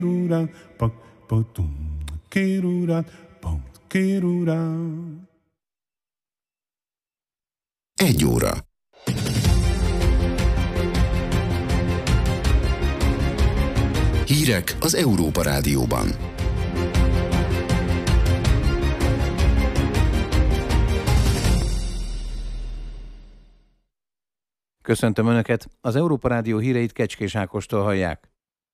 Egy óra. Hírek az Európa Rádióban. Köszöntöm Önöket, az Európa Rádió híreit Kecskés Ákostól hallják.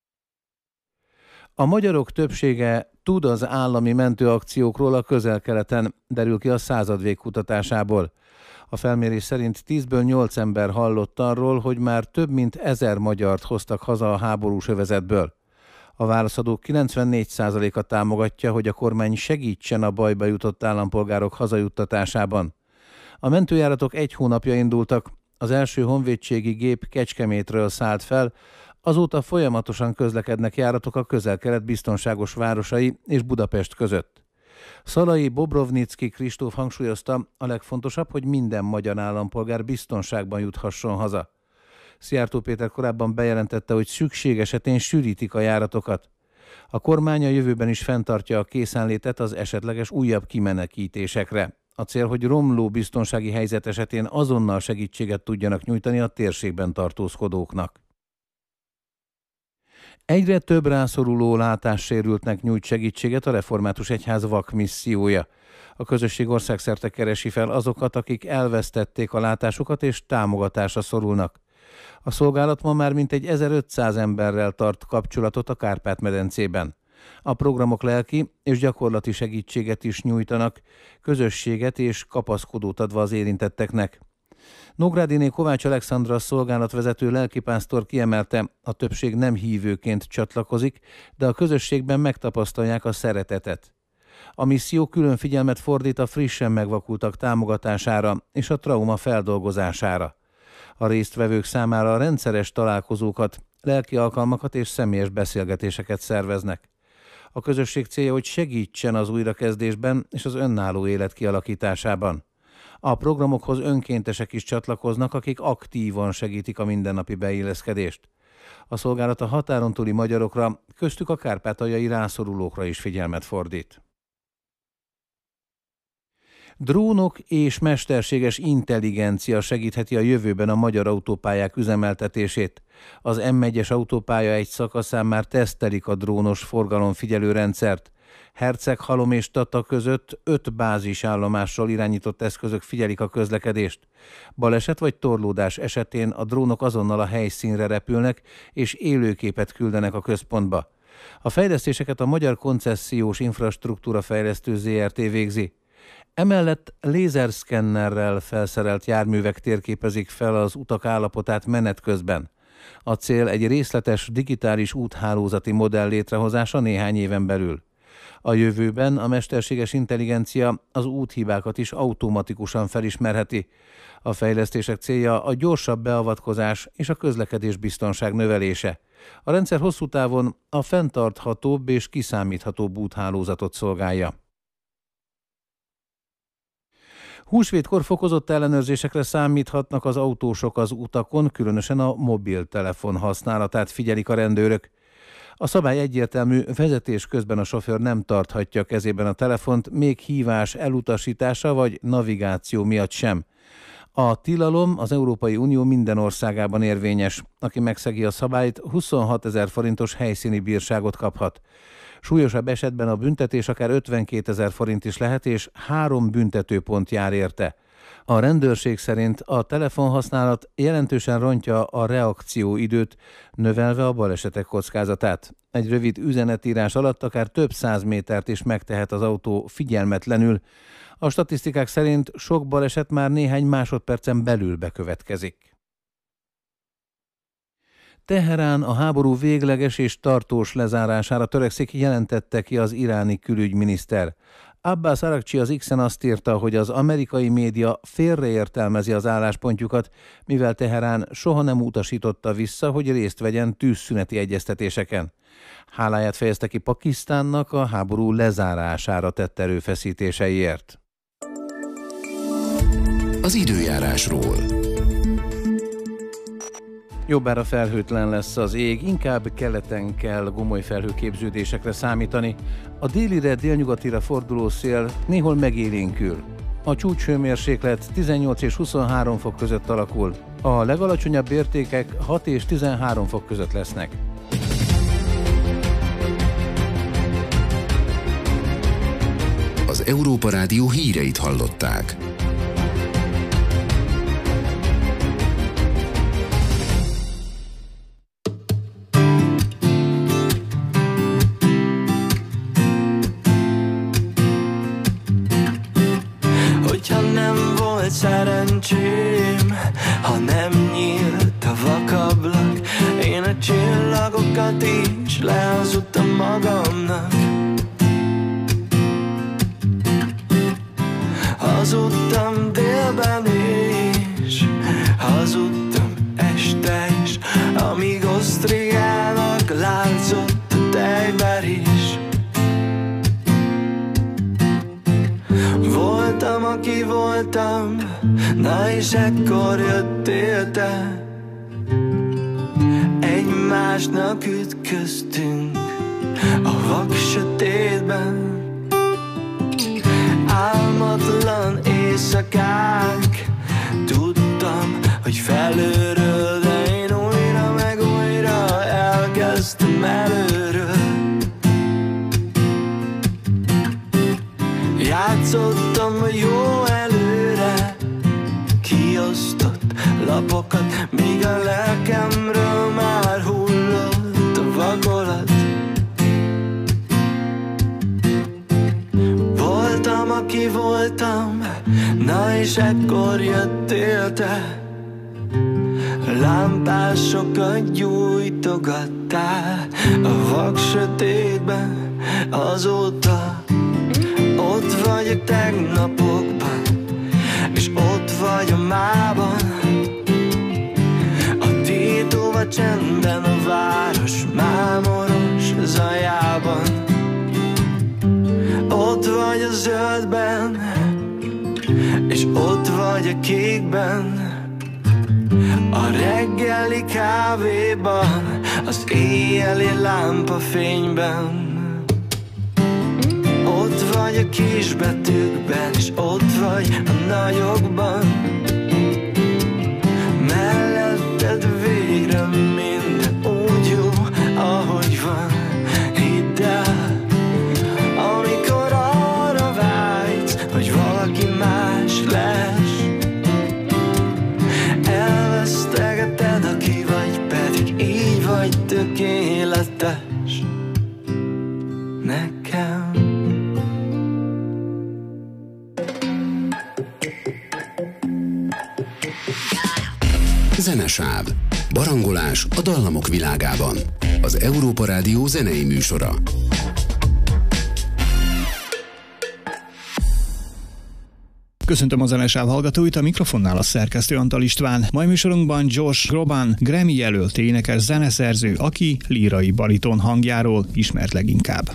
A magyarok többsége tud az állami mentőakciókról a Közel-Keleten, derül ki a századvég kutatásából. A felmérés szerint 10-ből 8 ember hallott arról, hogy már több mint 1000 magyart hoztak haza a háborús övezetből. A válaszadók 94%-a támogatja, hogy a kormány segítsen a bajba jutott állampolgárok hazajuttatásában. A mentőjáratok 1 hónapja indultak, az első honvédségi gép Kecskemétről szállt fel, azóta folyamatosan közlekednek járatok a Közel-Kelet biztonságos városai és Budapest között. Szalai Bobrovnicki Kristóf hangsúlyozta, a legfontosabb, hogy minden magyar állampolgár biztonságban juthasson haza. Szijjártó Péter korábban bejelentette, hogy szükség esetén sűrítik a járatokat. A kormány a jövőben is fenntartja a készenlétet az esetleges újabb kimenekítésekre. A cél, hogy romló biztonsági helyzet esetén azonnal segítséget tudjanak nyújtani a térségben tartózkodóknak. Egyre több rászoruló látássérültnek nyújt segítséget a Református Egyház vakmissziója. A közösség országszerte keresi fel azokat, akik elvesztették a látásukat és támogatásra szorulnak. A szolgálat ma már mintegy 1500 emberrel tart kapcsolatot a Kárpát-medencében. A programok lelki és gyakorlati segítséget is nyújtanak, közösséget és kapaszkodót adva az érintetteknek. Nógrádiné Kovács Alexandra szolgálatvezető lelkipásztor kiemelte, a többség nem hívőként csatlakozik, de a közösségben megtapasztalják a szeretetet. A misszió külön figyelmet fordít a frissen megvakultak támogatására és a trauma feldolgozására. A résztvevők számára rendszeres találkozókat, lelki alkalmakat és személyes beszélgetéseket szerveznek. A közösség célja, hogy segítsen az újrakezdésben és az önálló élet kialakításában. A programokhoz önkéntesek is csatlakoznak, akik aktívan segítik a mindennapi beilleszkedést. A szolgálat a határon túli magyarokra, köztük a kárpátaljai rászorulókra is figyelmet fordít. Drónok és mesterséges intelligencia segítheti a jövőben a magyar autópályák üzemeltetését. Az M1-es autópálya egy szakaszán már tesztelik a drónos forgalomfigyelő rendszert. Herceghalom és Tata között 5 bázisállomással irányított eszközök figyelik a közlekedést. Baleset vagy torlódás esetén a drónok azonnal a helyszínre repülnek és élőképet küldenek a központba. A fejlesztéseket a Magyar Koncesziós Infrastruktúra Fejlesztő Zrt. Végzi. Emellett lézerszkennerrel felszerelt járművek térképezik fel az utak állapotát menet közben. A cél egy részletes digitális úthálózati modell létrehozása néhány éven belül. A jövőben a mesterséges intelligencia az úthibákat is automatikusan felismerheti. A fejlesztések célja a gyorsabb beavatkozás és a közlekedés biztonság növelése. A rendszer hosszú távon a fenntarthatóbb és kiszámíthatóbb úthálózatot szolgálja. Húsvétkor fokozott ellenőrzésekre számíthatnak az autósok az utakon, különösen a mobiltelefon használatát figyelik a rendőrök. A szabály egyértelmű, vezetés közben a sofőr nem tarthatja kezében a telefont, még hívás elutasítása vagy navigáció miatt sem. A tilalom az Európai Unió minden országában érvényes. Aki megszegi a szabályt, 26 000 forintos helyszíni bírságot kaphat. Súlyosabb esetben a büntetés akár 52 000 forint is lehet, és 3 büntetőpont jár érte. A rendőrség szerint a telefonhasználat jelentősen rontja a reakcióidőt, növelve a balesetek kockázatát. Egy rövid üzenetírás alatt akár több 100 métert is megtehet az autó figyelmetlenül. A statisztikák szerint sok baleset már néhány másodpercen belül bekövetkezik. Teherán a háború végleges és tartós lezárására törekszik, jelentette ki az iráni külügyminiszter. Abbas Araghchi az X-en azt írta, hogy az amerikai média félreértelmezi az álláspontjukat, mivel Teherán soha nem utasította vissza, hogy részt vegyen tűzszüneti egyeztetéseken. Háláját fejezte ki Pakisztánnak a háború lezárására tett erőfeszítéseiért. Az időjárásról. Jobbára felhőtlen lesz az ég, inkább keleten kell gomoly felhőképződésekre számítani. A délire, délnyugatira forduló szél néhol megélénkül. A csúcshőmérséklet 18 és 23 fok között alakul. A legalacsonyabb értékek 6 és 13 fok között lesznek. Az Európa Rádió híreit hallották. Hogyha nem volt szerencsém, ha nem nyílt a vakablak, én a csillagokat is lehazudtam magamnak. Hazudtam délben is, hazudtam este is, amíg osztriának látszott a tejberés. Voltam, aki voltam, na és ekkor jöttél te. Egymásnak ütköztünk a vak sötétben. Álmatlan éjszakák, tudtam, hogy felülről, de én újra meg újra elkezdtem előről. Játszottam a jó előre kiosztott lapokat, míg a lelkemről már hullott a vakolat. Voltam, aki voltam, na és ekkor jöttél te. Lámpásokat gyújtogattál a vak sötétben, azóta ott vagy a tegnapokban, és ott vagy a mában. A tétova csendben, a város mámoros zajában. Ott vagy a zöldben, és ott vagy a kékben. A reggeli kávéban, az éjjeli lámpafényben. Ott vagy a kisbetűkben, és ott vagy a nagyokban. Melletted végre minden úgy jó, ahogy van. Hidd el, amikor arra vágysz, hogy valaki más lesz. Elvesztegeted, aki vagy, pedig így vagy tökéletes nekem. Zenesáv. Barangolás a dallamok világában. Az Európa Rádió zenei műsora. Köszöntöm a Zenesáv hallgatóit, a mikrofonnál a szerkesztő Antal István. Mai műsorunkban Josh Groban, Grammy jelölt énekes zeneszerző, aki lírai bariton hangjáról ismert leginkább.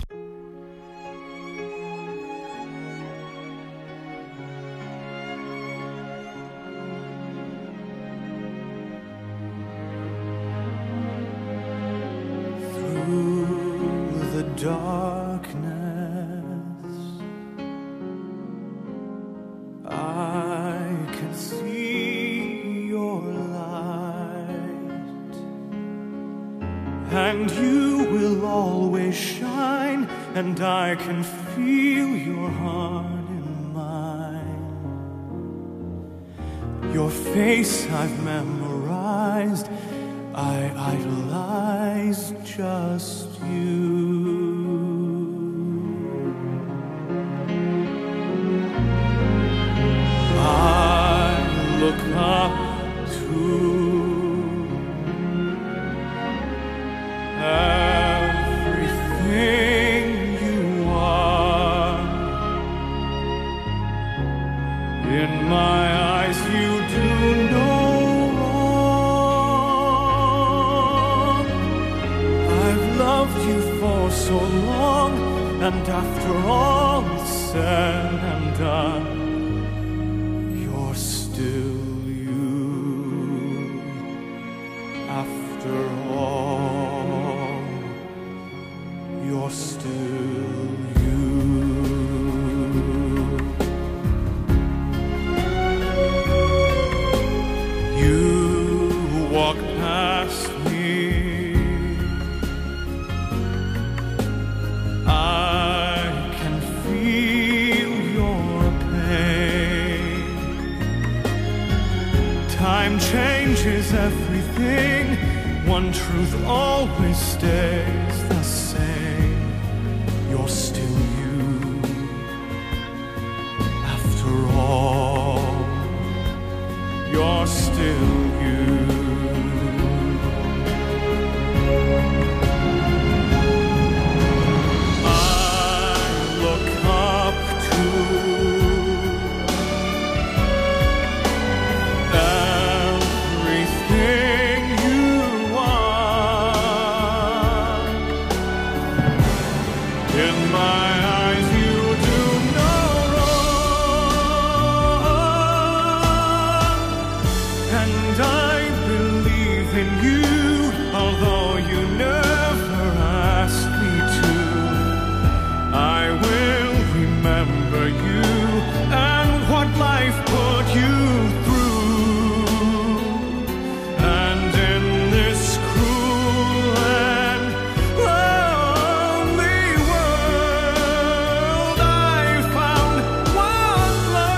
And you will always shine, and I can feel your heart in mine. Your face I've memorized, I idolize just you. I look up to everything you are. In my eyes you do no wrong. I've loved you for so long, and after all is said and done, you're still you. After still you. You walk past me, I can feel your pain. Time changes everything, one truth always stays the same. You're still you, after all. You're still you. I look up to everything you are. In my eyes you do no wrong, and I believe in you, although you never asked me to. I will remember you and what life put you through. And in this cruel and lonely world, I found one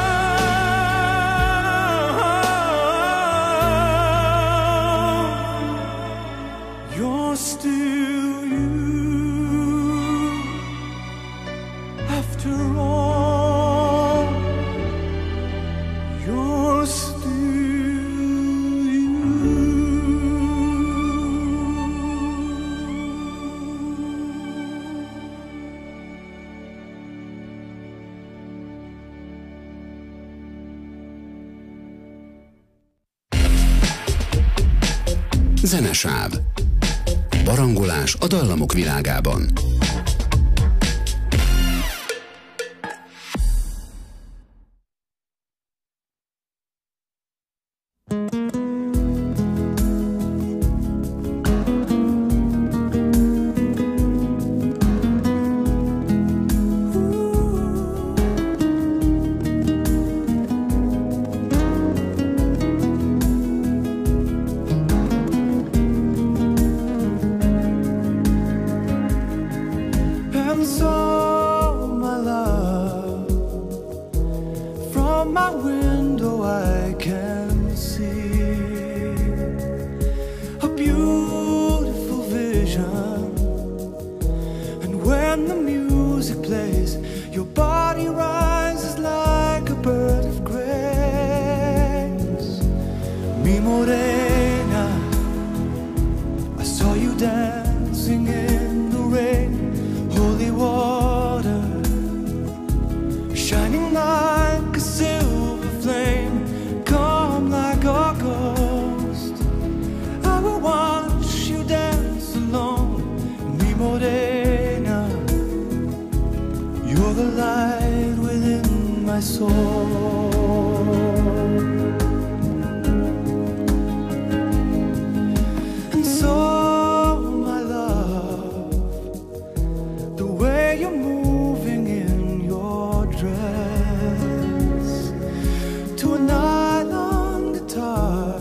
love. You're still you, after all. You're still you. Zenesáv. Barangolás a dallamok világában. And so, my love, from my window I can see a beautiful vision. And when the music plays, your body rises like a bird of grace. Mi morena, I saw you dancing in the rain. Holy water, shining like a silver flame, calm like a ghost. I will watch you dance alone, mi morena. You're the light within my soul. And so, my love, the way you're moving in your dress to a nylon guitar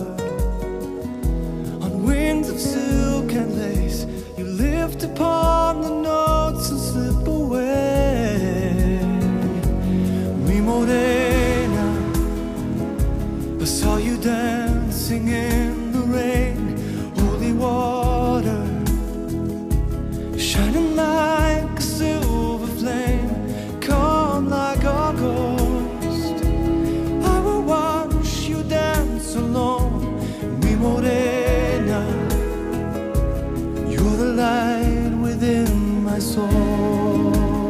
on wings of silk and lace, you lift upon the notes and slip away. Mi morena, I saw you dancing in the rain. Holy water, shining like a silver flame, calm like a ghost. I will watch you dance alone, mi morena. You're the light within my soul.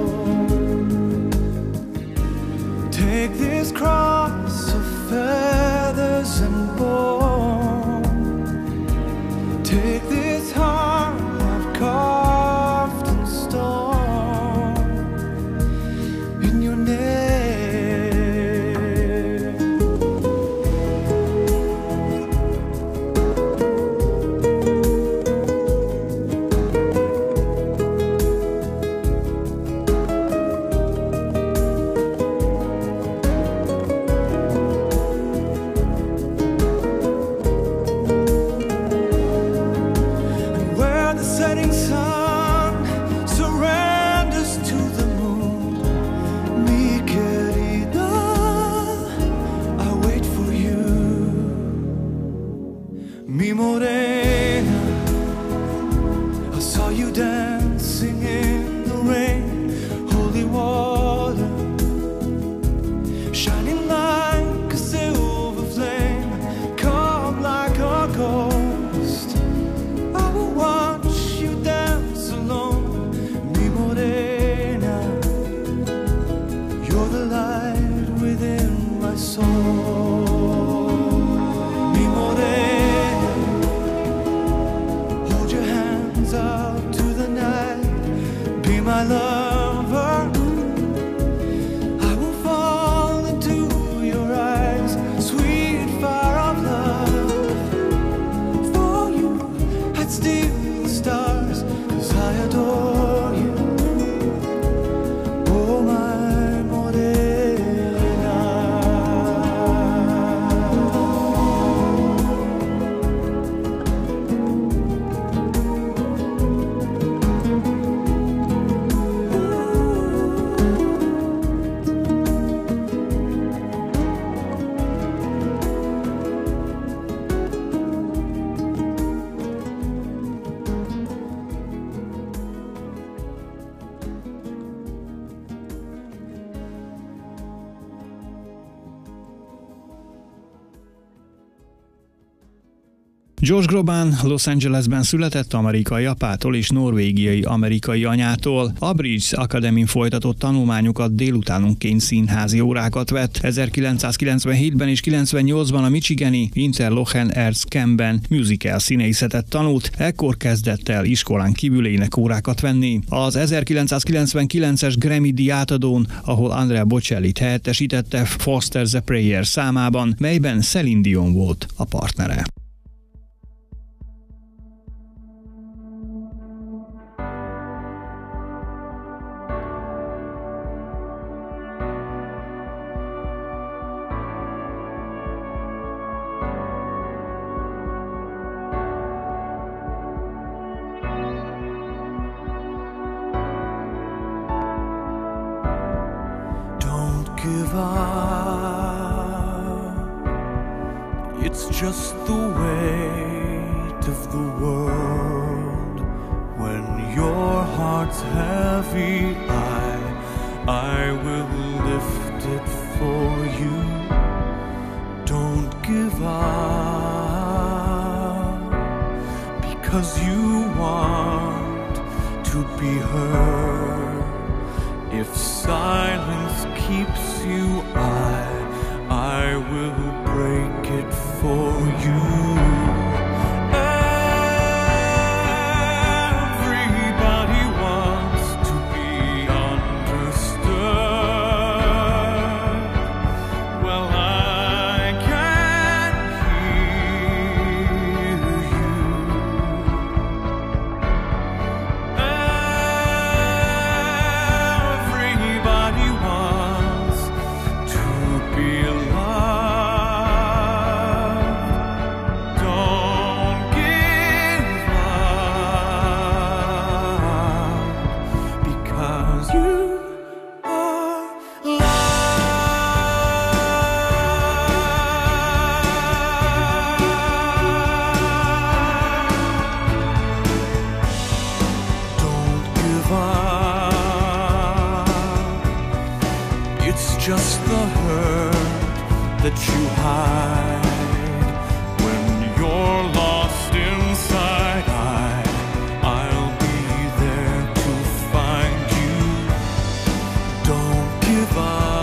Take this cross of feathers and bone. Take this heart I've carved in stone. In your name. lover. I will fall into your eyes, sweet fire of love. For you, I'd steal the stars, 'cause I adore you. Oh, my morena. Josh Groban Los Angelesben született, amerikai apától és norvégiai-amerikai anyától. A Bridges Academy folytatott tanulmányokat, délutánonként színházi órákat vett. 1997-ben és 98-ban a michigani Interlochen Arts Campben musical színészetet tanult, ekkor kezdett el iskolán kívül énekórákat venni. Az 1999-es Grammy-díj átadón, ahol Andrea Bocellit helyettesítette Foster's a Prayer számában, melyben Celine Dion volt a partnere. Give up. It's just the weight of the world. When your heart's heavy, I will lift it for you. Don't give up, because you want to be heard. If silence keeps you, I will break it for you. Everybody wants to be understood. Well, I can hear you. Everybody wants to be loved. Don't give up, because you are loved. Don't give up. It's just the hurt that you hide. When you're lost inside, I'll be there to find you. Don't give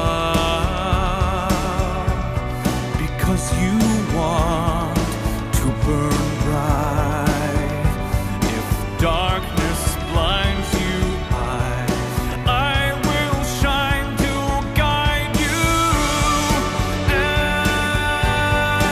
up, because you want to burn bright. If darkness blinds you, I will shine to guide you.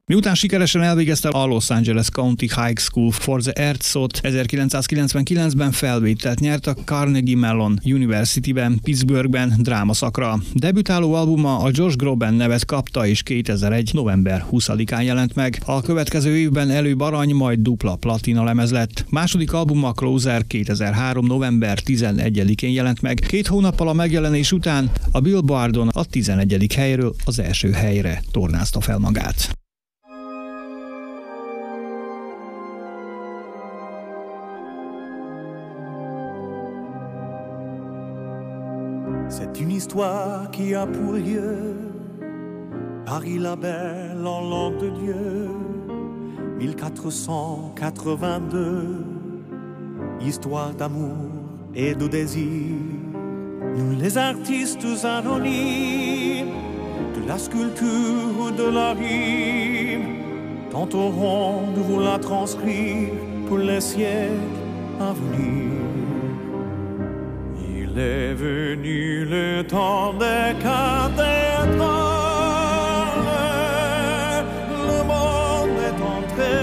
Miután sikeresen elvégezte a Los Angeles County High School for the Arts-ot, 1999-ben felvételt nyert a Carnegie Mellon University-ben, Pittsburghben drámaszakra. Debütáló albuma a Josh Groban nevet kapta, és 2001. november 20-án jelent meg. A következő évben előbb arany, majd dupla platina lemez lett. Második albuma Closer 2003. november 11-én jelent meg. 2 hónappal a megjelenés után a Billboardon a 11. helyről az első helyre tornázta fel magát. C'est une histoire qui a pour lieu Paris la belle en langue de Dieu 1482. Histoire d'amour et de désir. Nous les artistes anonymes de la sculpture ou de la rime tenterons de vous la transcrire pour les siècles à venir. Il est venu le temps des cathédrales, le monde est entré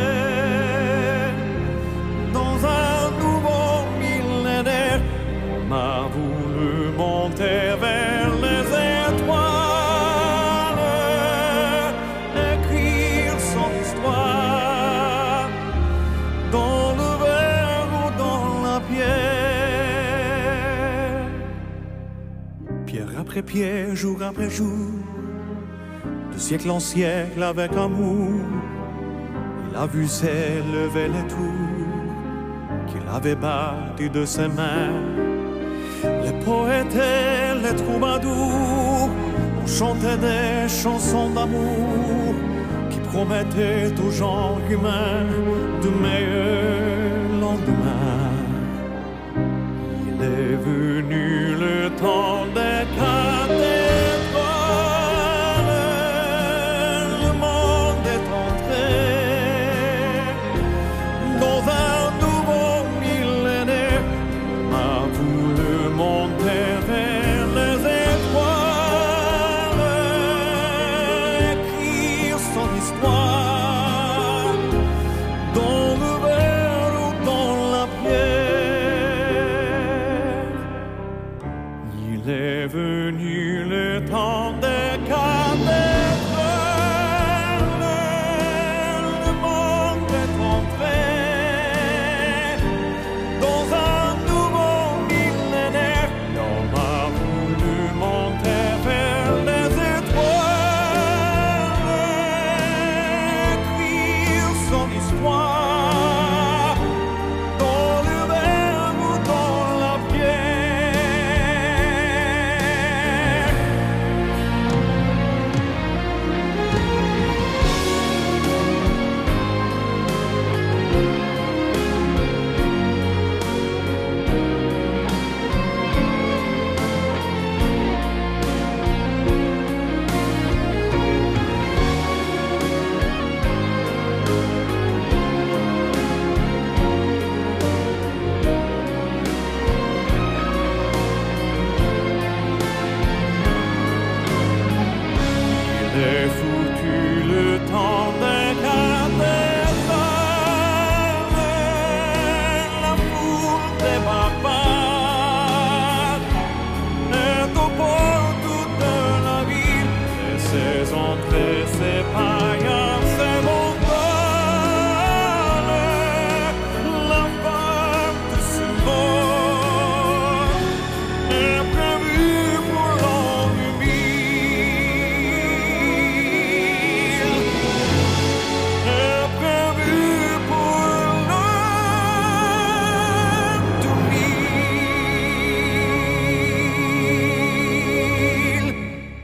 dans un nouveau millénaire. On a voulu monter vers les étoiles, écrire son histoire dans le verre ou dans la pierre. Pierre après pierre, jour après jour, de siècle en siècle avec amour, il a vu s'élever les tours qu'il avait bâties de ses mains. Les poètes et les troubadours ont chanté des chansons d'amour qui promettaient aux gens humains de meilleurs lendemains. Il est venu le temps des cathédrales, le monde est entré dans un nouveau millénaire. On a voulu monter vers les étoiles, écrire son histoire dans le verre ou dans la pierre. Il est venu le temps des cathédrales, le monde est entré dans un nouveau millénaire. L'homme a voulu monter vers les étoiles, écrire son histoire dans le verre ou dans la pierre. Il est foutu le temps des cathédrales, la foule des barbares est au bord de la ville, et ses entrées, ses païens, ses mongols, la femme de ce monde est prévue pour l'an 2000. Est prévue pour l'an 2000.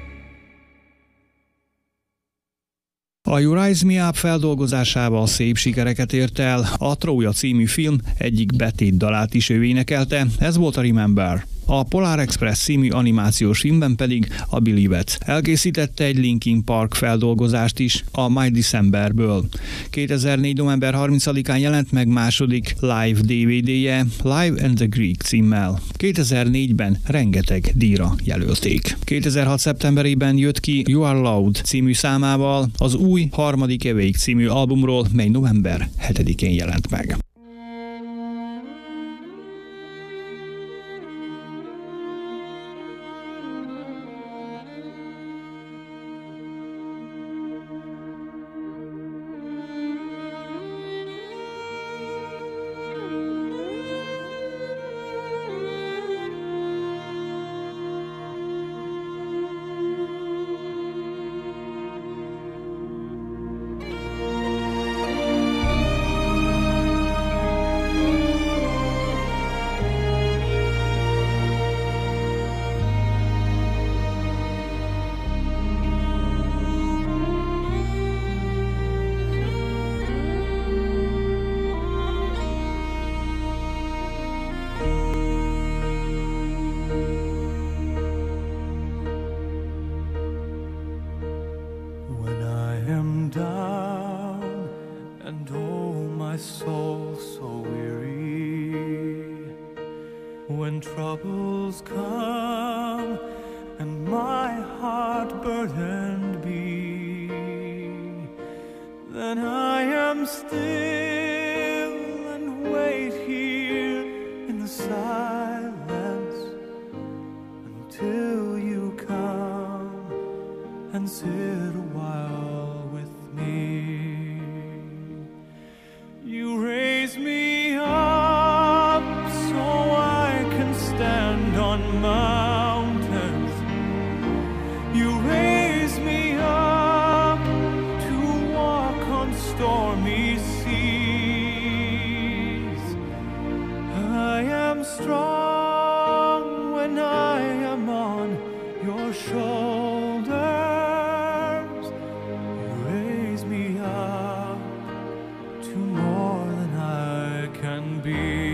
A You Rise Me Up feldolgozásával szép sikereket ért el. A Trója című film egyik betétdalát is ő énekelte, ez volt a Remember. A Polar Express című animációs filmben pedig a Believe-et. Elkészítette egy Linkin Park feldolgozást is a My Decemberből. 2004. november 30-án jelent meg második live DVD-je Live and the Greek címmel. 2004-ben rengeteg díjra jelölték. 2006. szeptemberében jött ki You Are Loud című számával az új harmadik Awake című albumról, mely november 7-én jelent meg. When troubles come and my heart burdened be, then I am still and wait here in the silence until you come and sit a while with me. You raise me up so I can stand on mountains. You raise me up to walk on stormy seas. I am strong when I am on your shoulders. You raise me up to more than I can be.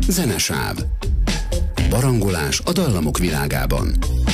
Zenesáv. Barangolás a dallamok világában.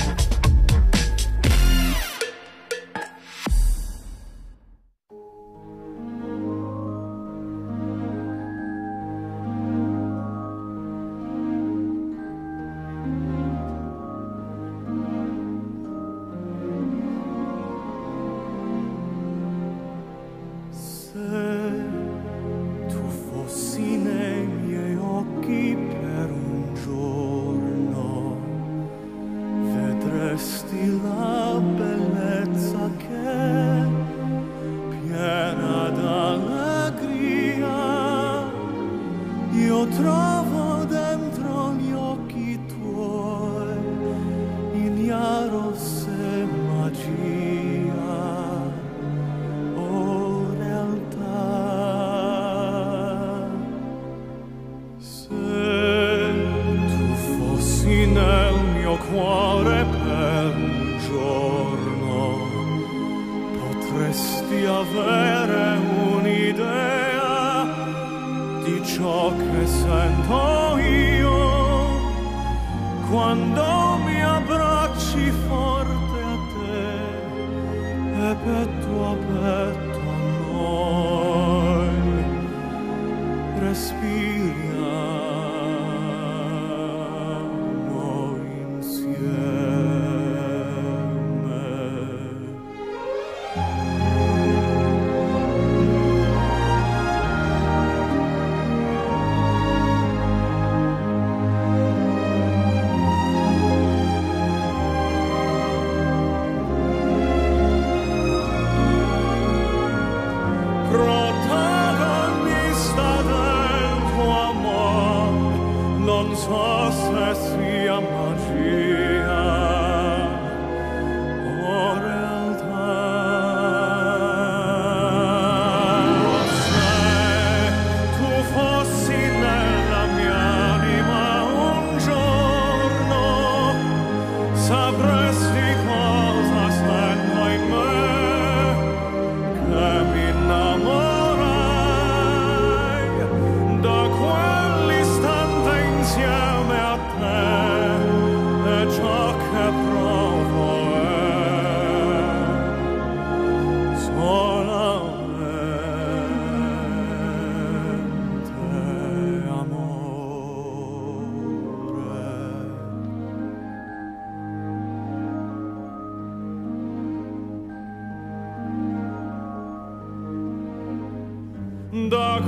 Da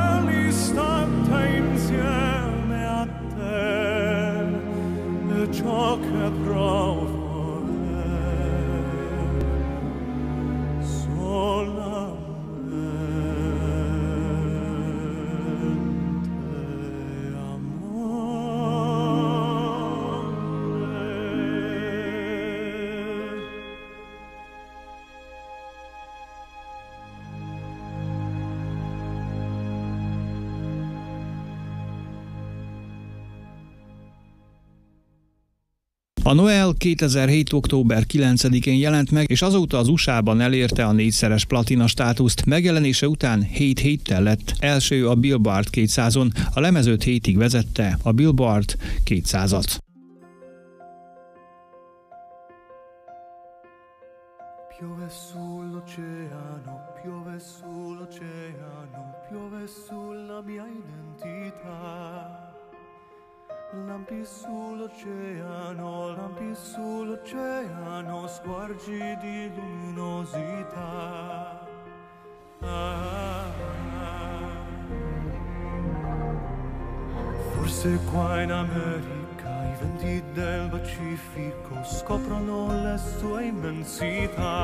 quell'istante insieme a te è ciò che provo A Noel 2007. október 9-én jelent meg, és azóta az USA-ban elérte a 4-szeres platina státuszt. Megjelenése után 7 héttel lett első a Billboard 200-on, a lemez 5 hétig vezette a Billboard 200-at. Piove sull'oceano, piove sull'oceano, piove sulla mia identità. Lampi sull'oceano, squarci di luminosità. Forse qua in America i venti del Pacifico scoprono le sue immensità.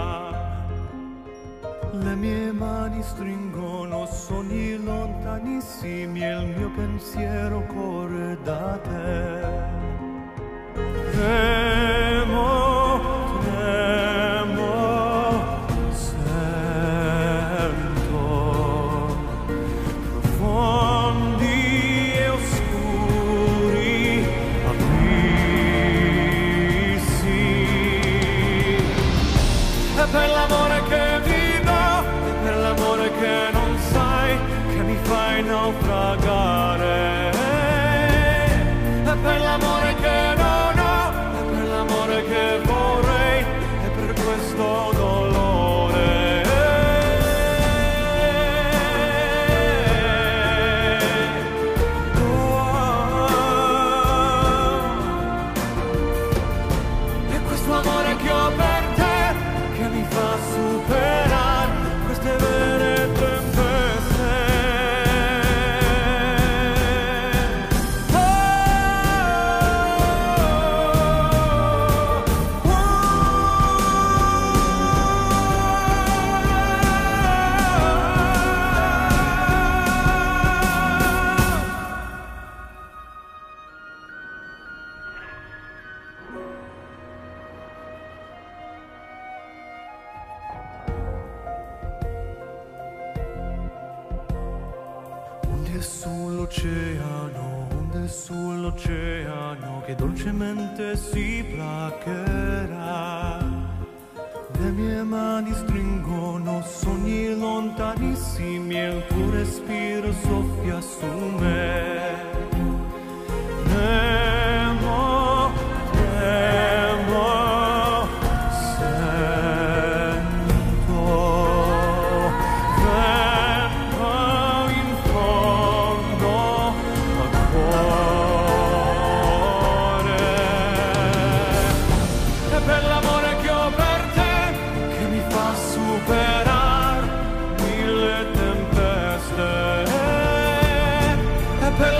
Le mie mani stringono sogni lontanissimi e il mio pensiero corre da te. Tremo, sento profondi e oscuri abissi. E per l'amore che per l'amore che non sai, che mi fai naufragare. onde sull'oceano che dolcemente si placherà. Le mie mani stringono sogni lontanissimi e il tuo respiro soffia su me. Nemo, nemo, sento vento in fondo al cuore. E per l'amore che ho per te, che mi fa superare 1000 tempeste. E per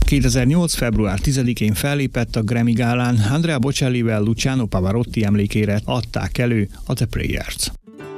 2008. február 10-én fellépett a Grammy gálán, Andrea Bocellivel Luciano Pavarotti emlékére adták elő a The Prayers-t.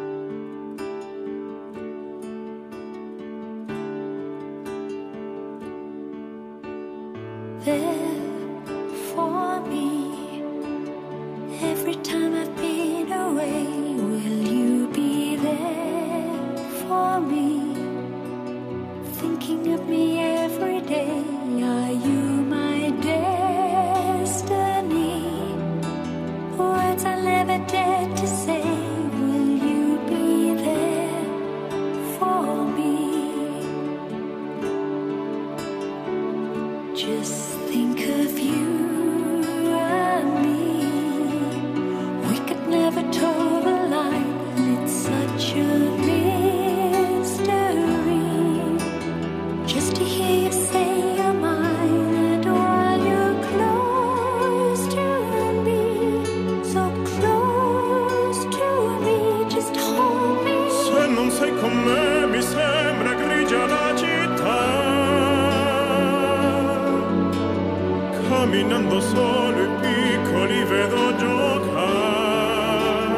Camminando solo i piccoli vedo giocare,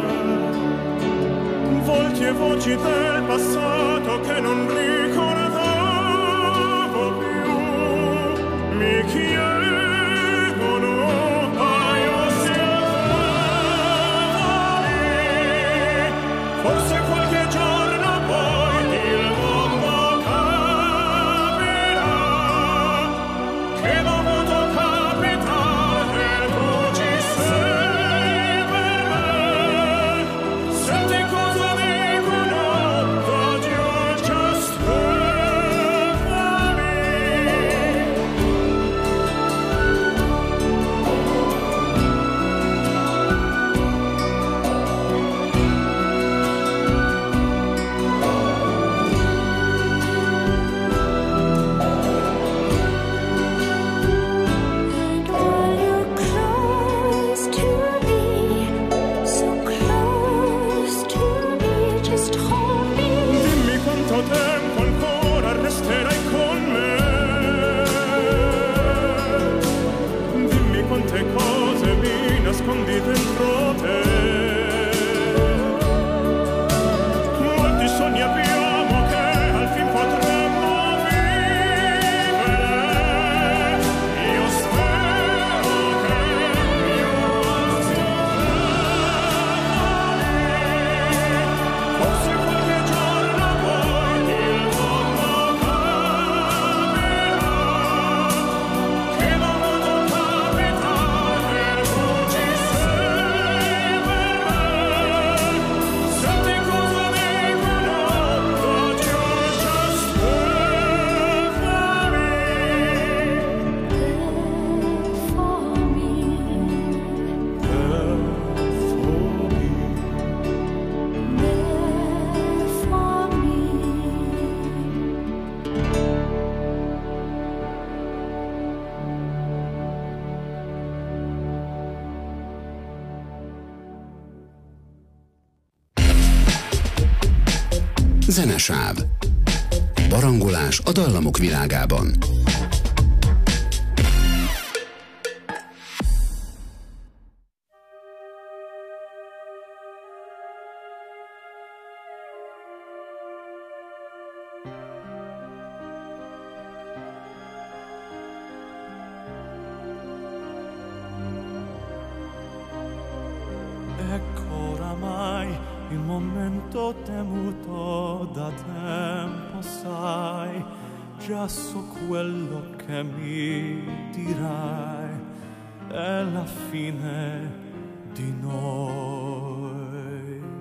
volti e voci del passato che non ricordavo più, mi chiedono io siamo lì, forse qualche giorno poi il mondo capirà che dovuto nascondi dentro te. Molti sogni abbiamo che al fin potremmo vivere. Io spero che io forse qualche giorno poi il mondo capirà che dovuto capitare. Zenesáv. Barangolás a dallamok világában. Ecco oramai il momento temuto da tempo, sai, già so quello che mi dirai, è la fine di noi.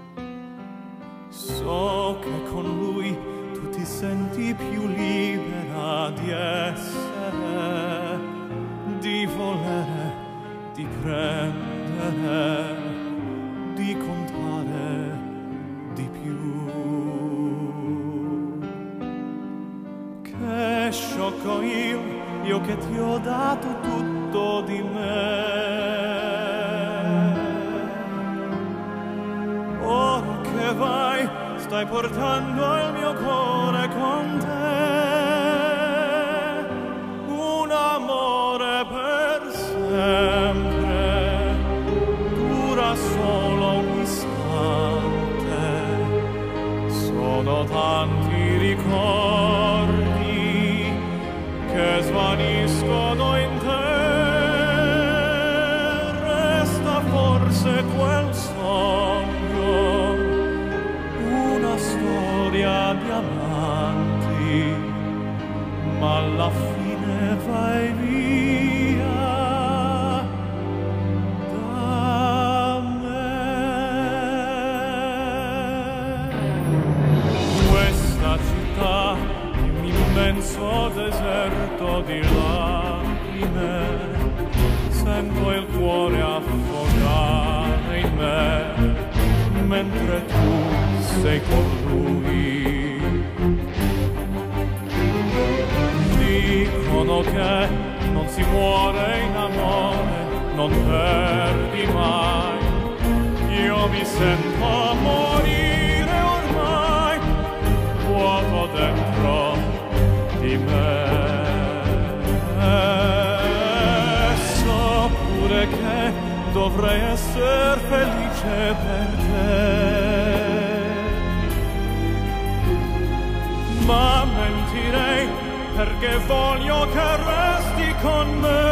So che con lui tu ti senti più libera di essere, di volere, di prendere, di contare di più. Che sciocco io che ti ho dato tutto di me. Ora che vai, stai portando il mio cuore con te. ma alla fine vai via da me. Questa città, un immenso deserto di lacrime, sento il cuore affogare in me, mentre tu sei con lui. Dicono che non si muore in amore, non perdi mai. Io mi sento morire ormai, vuoto dentro di me. So pure che dovrei essere felice per te, ma mentirei perché voglio che resti con me.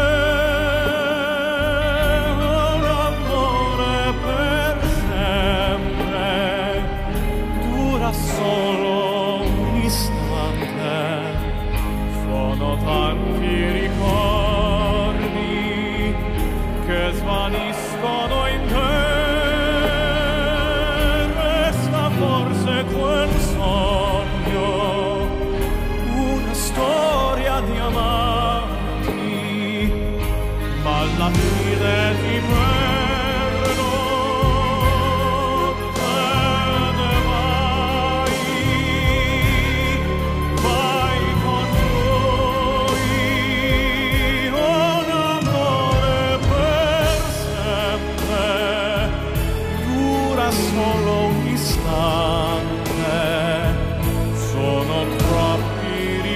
L'amore per sempre dura solo un istante, sono tanti ricordi che svaniscono in te. Resta forse quel sogno, una storia di amanti, ma alla fine ti perdo. Te ne vai, vai con lui. Un amore per sempre dura solo un istante, sono troppi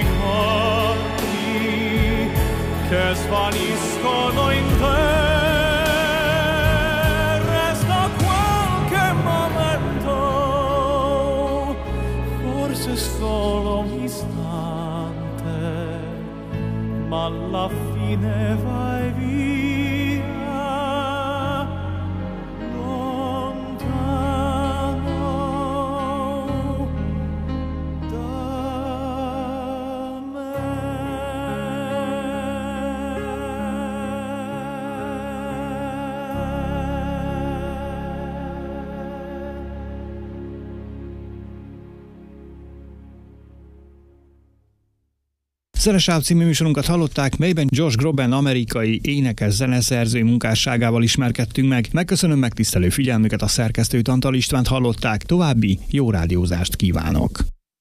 che svaniscono in te. Resta qualche momento, forse solo un istante, ma alla fine vai via lontano da me. Zenesáv című műsorunkat hallották, melyben Josh Groban amerikai énekes zeneszerző munkásságával ismerkedtünk meg. Megköszönöm megtisztelő figyelmüket, a szerkesztőt, Antal Istvánt hallották, további jó rádiózást kívánok!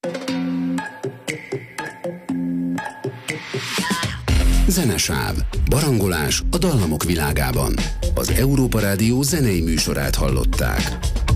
Zenesáv, barangolás a dallamok világában. Az Európa Rádió zenei műsorát hallották.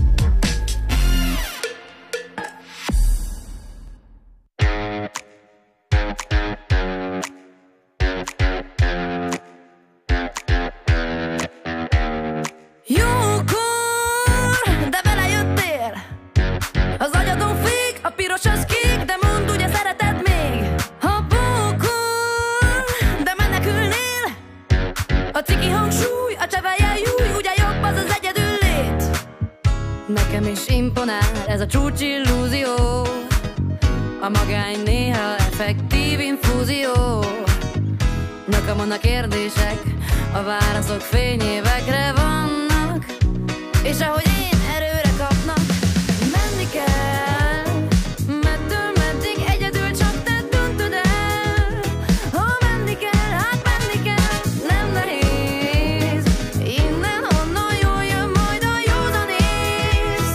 Nekem is imponál ez a csúcsillúzió, a magány néha effektív infúzió. Nekem vannak kérdések, a válaszok fényévekre vannak, és ahogy én erőre kapnak, menni kell, mettől meddig egyedül csak te döntöd el. Ha menni kell, hát menni kell, nem nehéz, innen onnan jól jön majd a józanész.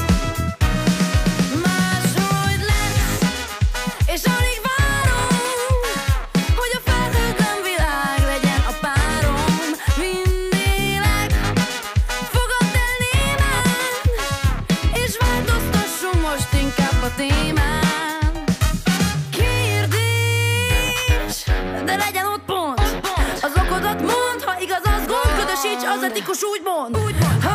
Máshogy lesz, és alig várom, hogy a felhőtlen világ legyen a párom. Mindélek, fogadd el némán, és változtassunk most inkább a témán. Kérdés, de legyen ott pont, az okodat mondd, ha igaz az gond, ködösíts, az etikus úgy mond. Ha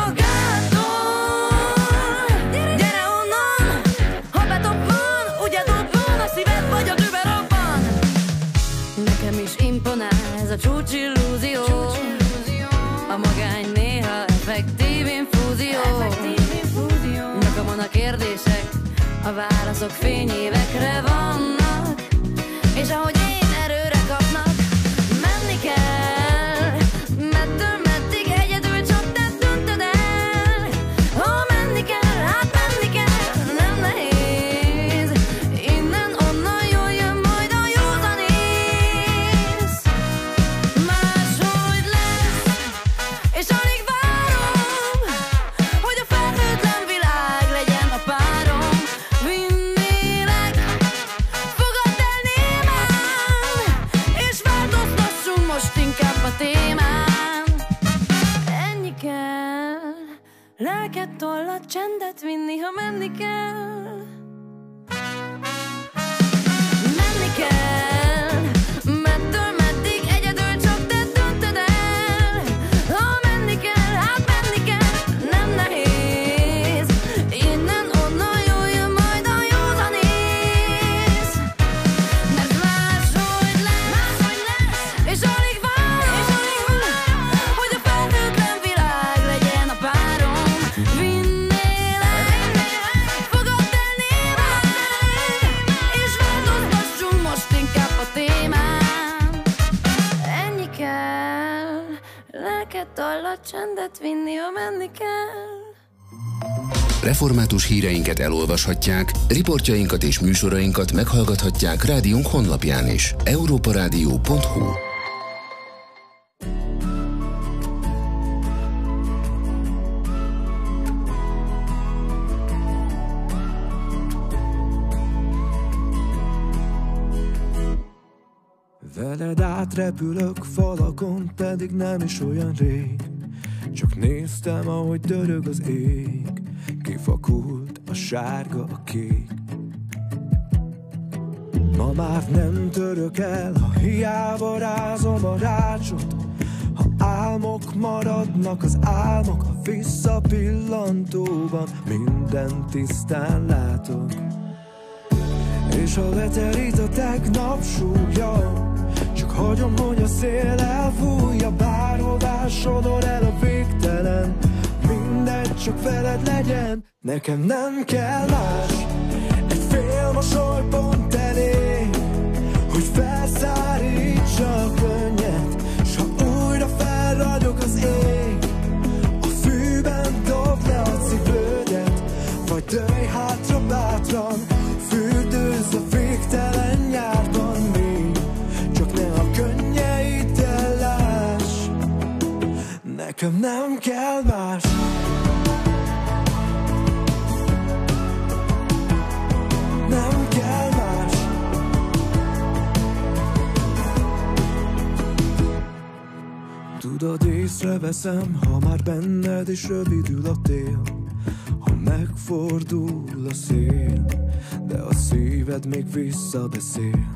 gátol, gyere onnan, ha betoppan, ugye dobban, a szíved vagy a dübe robban. Nekem is imponál ez a csúcsillúzió, a magány néha effektív infúzió. Nekem vannak kérdések, a válaszok fényévekre vannak, és ahogy én erőre lelket tollat, csendet vinni, ha menni kell. Menni kell, mettől meddig egyedül csak te döntöd el. Ha menni kell, hát menni kell, nem nehéz. Innen, onnan jöjjön majd a józanész. Mert máshogy lesz, és alig vár, hogy a felhőtlen világ legyen a párom. Vinnélek, fogadd el néven, és változtassunk most inkább a témán. Ennyi kell, lelket tallat, csendet vinni, ha menni kell. Református híreinket elolvashatják, riportjainkat és műsorainkat meghallgathatják rádiónk honlapján is. europaradio.hu. Veled átrepülök falakon, pedig nem is olyan rég. Csak néztem, ahogy dörög az ég, kifakult a sárga, a kék. Ma már nem török el, ha hiába rázom a rácsot. Ha álmok maradnak az álmok, a visszapillantóban mindent tisztán látok. És ha leterít a tegnap súlya, csak hagyom, hogy a szél elfújja. Bárhová sodor el a végtelen, mindegy, csak veled legyen. Nekem nem kell más, egy fél mosoly pont elég, hogy felszárítsa a könnyet. S ha újra felragyog az ég, a fűben dobd le a cipődet, vagy dőlj hátra bátran, fürdőzz a végtelen nyárban még, csak ne a könnyeiddel láss. Nekem nem kell más. Nem kell más. Tudod, észreveszem, ha már benned is rövidül a tél, ha megfordul a szél, de a szíved még visszabeszél.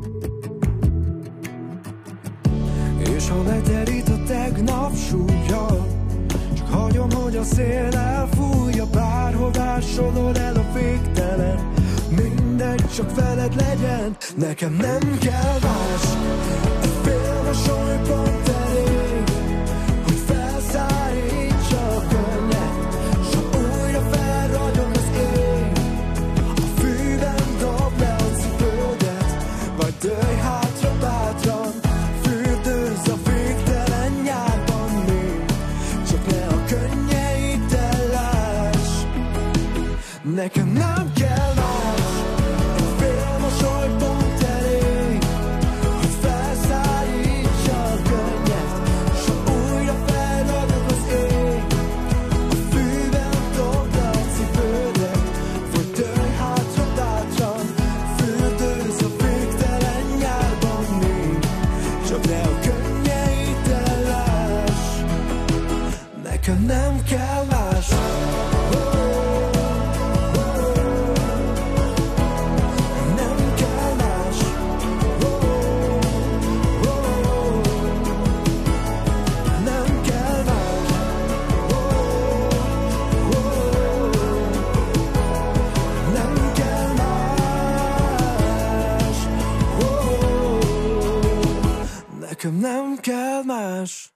És ha leterít a tegnap súlya, csak hagyom, hogy a szél elfújja. Bárhová sodor el a végtelen, mindegy, csak veled legyen. Nekem nem kell más, egy fél mosoly pont elég, hogy felszárítsa a könnyet. S ha újra felragyog az ég, a fűben dobd le a cipődet, vagy dőlj hátra bátran, fürdőzz a végtelen nyárban még, csak ne a könnyeiddel láss. Nekem nem kell más, egy fél mosoly pont elég, hogy felszárítsa a könnyet. S ha újra felragyog az ég, a fűben dobd le a cipődet, vagy dőlj hátra bátran, fürdőzz a végtelen nyárban még, csak ne a könnyeiddel láss. Nekem nem kell más. Nem kell más. Nem kell más. Nem kell más. Nekem nem kell más.